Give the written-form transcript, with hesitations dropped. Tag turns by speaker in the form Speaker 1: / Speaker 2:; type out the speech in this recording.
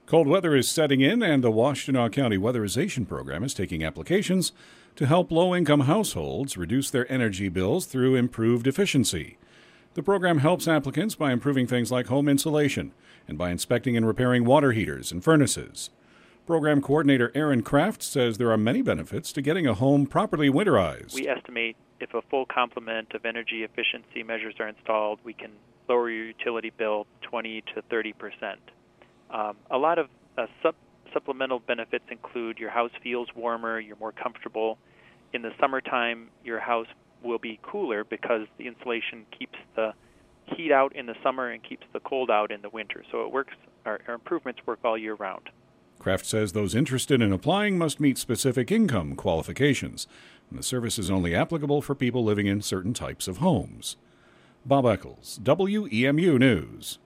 Speaker 1: Cold weather is setting in, and the Washtenaw County Weatherization Program is taking applications to help low-income households reduce their energy bills through improved efficiency. The program helps applicants by improving things like home insulation and by inspecting and repairing water heaters and furnaces. Program coordinator Aaron Kraft says there are many benefits to getting a home properly winterized.
Speaker 2: We estimate if a full complement of energy efficiency measures are installed, we can lower your utility bill 20 to 30%. A lot of supplemental benefits include your house feels warmer, you're more comfortable. In the summertime, your house will be cooler because the insulation keeps the heat out in the summer and keeps the cold out in the winter. So it works. Our improvements work all year round.
Speaker 1: Kraft says those interested in applying must meet specific income qualifications, and the service is only applicable for people living in certain types of homes. Bob Eccles, WEMU News.